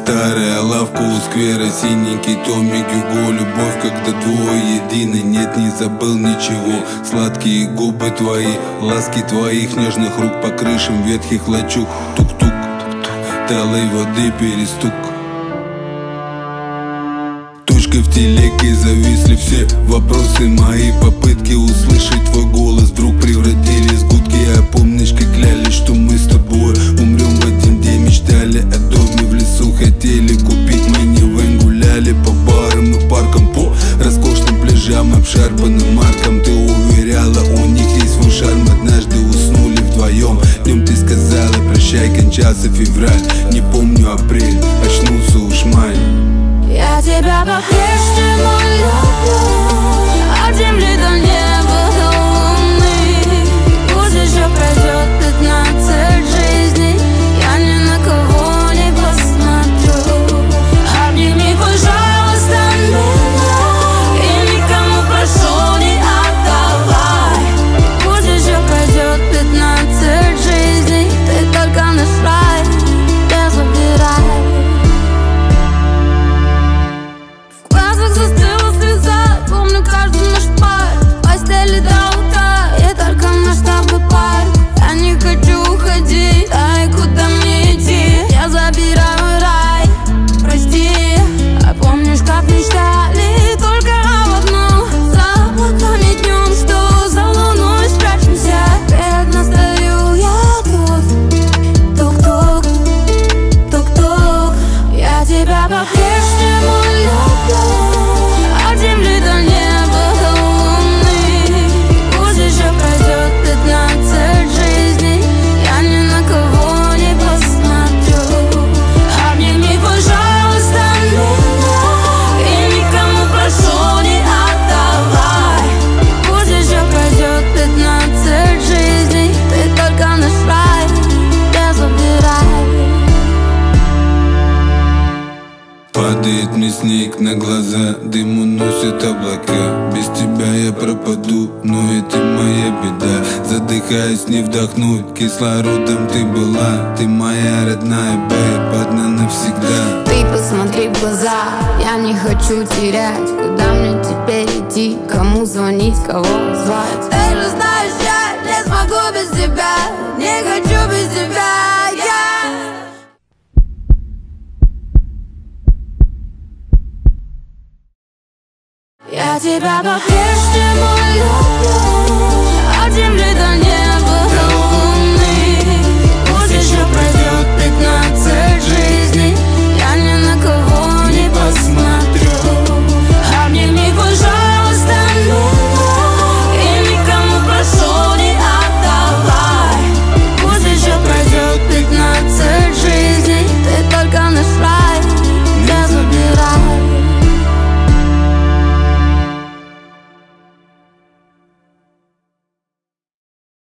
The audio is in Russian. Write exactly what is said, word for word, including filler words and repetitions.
Старая лавка у сквера, синенький томик Юго. Любовь, когда двое едины, нет, не забыл ничего. Сладкие губы твои, ласки твоих нежных рук по крышам ветхих лачуг. Тук-тук, талой воды перестук. Точкой в телеге зависли все вопросы мои. Попытки услышать твой голос вдруг превратились в гудки. А помнишь, как клялись, что мы с тобой умрем в один день? Мечтали о доме в лесу, хотели купить минивэн. Гуляли по барам и паркам, по роскошным пляжам, обшарпанным маркам. Ты уверяла, у них есть свой шарм. Однажды уснули вдвоем. Днем ты сказала прощай, кончался февраль. Не помню апрель, очнулся уж май. Я тебя по-прежнему люблю, от земли до неба, до луны. Пусть еще пройдет пятнадцать жизней, я ни на кого не посмотрю. Обними, пожалуйста, меня, и никому прошу не отдавай. Пусть еще пройдет пятнадцать жизней, ты только наш рай не забирай. Застыла слеза, помню каждый наш пар. В постели до утра, и только наш с тобой пар. Я не хочу уходить, ай, куда мне идти? Я забираю рай, прости. А помнишь, как мечтали только об одном? За облаками днем, что за луной спрячемся. Бедно стою я тут, тук-тук, тук-тук. Я тебя по-прежнему люблю, от земли до неба, до луны. Пусть еще пройдет пятнадцать жизней, я ни на кого не посмотрю. Обними, пожалуйста, меня, и никому прошу не отдавай. Пусть еще пройдет пятнадцать жизней, ты только наш рай не забирай. Падает мне снег на глаза, дым уносит облака. Без тебя я пропаду, но это моя беда. Задыхаясь, не вдохнуть, кислородом ты была. Ты моя родная, бэйб, одна навсегда. Ты посмотри в глаза, я не хочу терять. Куда мне теперь идти, кому звонить, кого звать? Ты же знаешь, я не смогу без тебя, не хочу без тебя, я. Я тебя по-прежнему люблю, от земли до неба.